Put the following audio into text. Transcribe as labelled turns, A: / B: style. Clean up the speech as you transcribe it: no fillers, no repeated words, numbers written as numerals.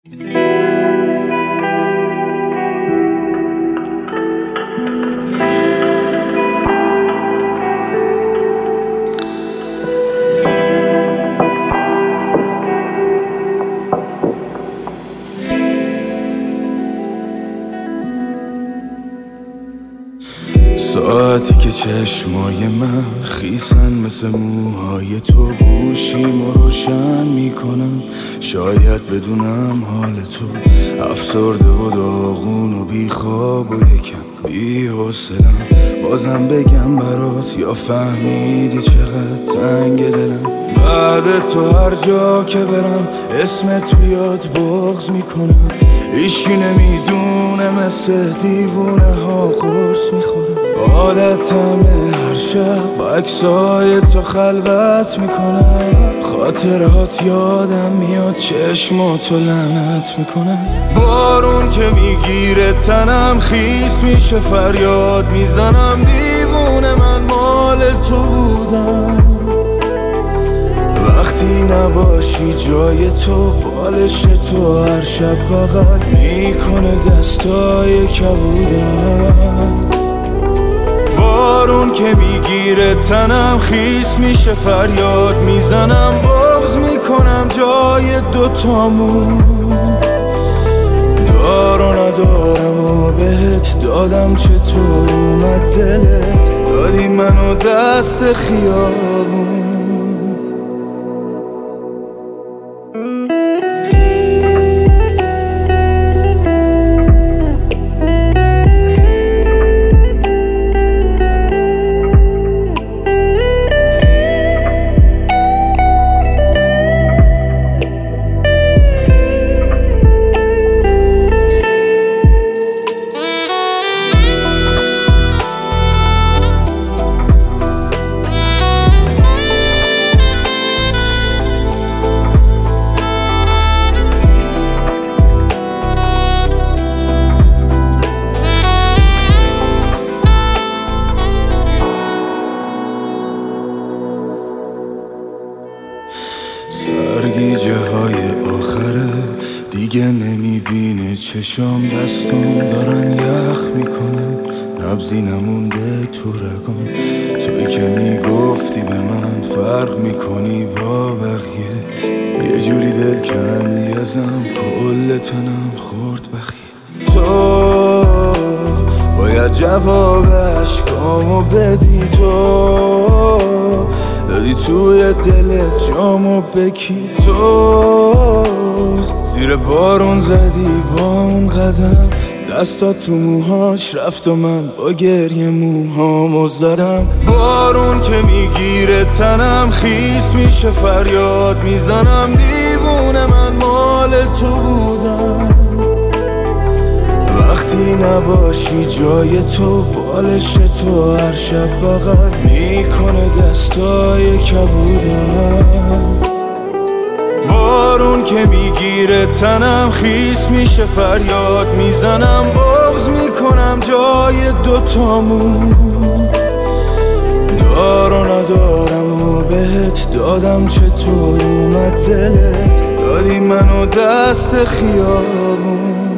A: ساعتی که چشمای من خیسن مثل موهای تو، گوشیمو روشن میکنم شاید بدونم حال تو افسرده و داغون و بیخواب و یکم بی‌حوصله‌ام. بازم بگم برات یا فهمیدی چقدر تنگ دلم؟ بعد تو هر جا که برم اسمت بیاد بغض میکنم. هیچکی نمیدونه مثل دیوونه ها قرص میخورم. عادتمه هر شب با عکسای تو خلوت میکنم. خاطرات یادم میاد چشماتو لعنت میکنم. بارون که میگیره تنم خیس میشه فریاد میزنم. دیوونه من مال تو بودم. وقتی نباشی جای تو بالش تو هر شب بغل میکنه دستای کبودم. بارون که میگیره تنم خیس میشه فریاد میزنم. بغض میکنم جای دوتامون. دار و ندارم و بهت دادم چطور اومد دلت دادی منو دست خیابون. سرگیجه های آخره دیگه نمیبینه چشام. دستم دارن یخ میکنن نبضی نمونده تو رگام. توی که میگفتی به من فرق میکنی با بقیه. یه جوری دل کندی ازم کل تنم خورد بخیه. تو باید جواب عشقامو بدی. تو دادی توی دلت جامو بکی. تو زیر بارون زدی با اون قدم. دستات تو موهاش رفت و من با گریه موهامو زدم. بارون که میگیره تنم خیس میشه فریاد میزنم. دیوونه من مال تو بودم. وقتی نباشی جای تو بالش تو هر شب بغل میکنه دستای کبودم. بارون که میگیره تنم خیس میشه فریاد میزنم. بغض میکنم جای دوتامون. دار و ندارم و بهت دادم چطور اومد دلت دادی منو دست خیابون.